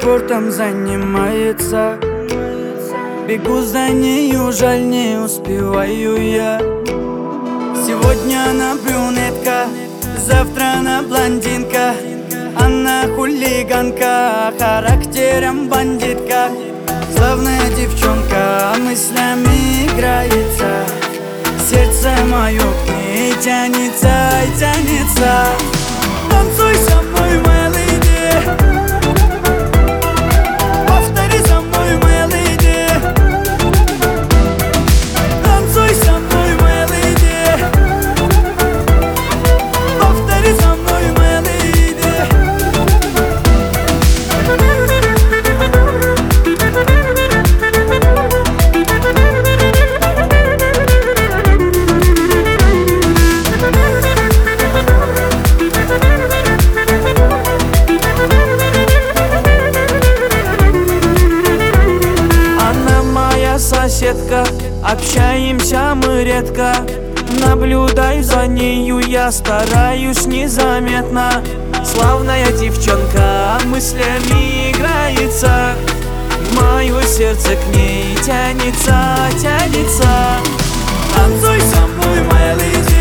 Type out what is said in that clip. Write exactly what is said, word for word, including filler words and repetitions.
спортом занимается. Бегу за нею, жаль, не успеваю я. Сегодня она брюнетка, завтра она блондинка. Она хулиганка, характером бандитка. Славная девчонка, мыслями играется. Сердце мое к ней тянется и тянется. Танцуй со мной, моя леди. Повтори за мной, моя леди. Танцуй со мной, моя леди. Повтори за мной, моя леди. Соседка, общаемся мы редко. Наблюдаю за нею, я стараюсь незаметно. Славная девчонка, мыслями играется. Мое сердце к ней тянется, тянется. Танцуй со мной, моя леди.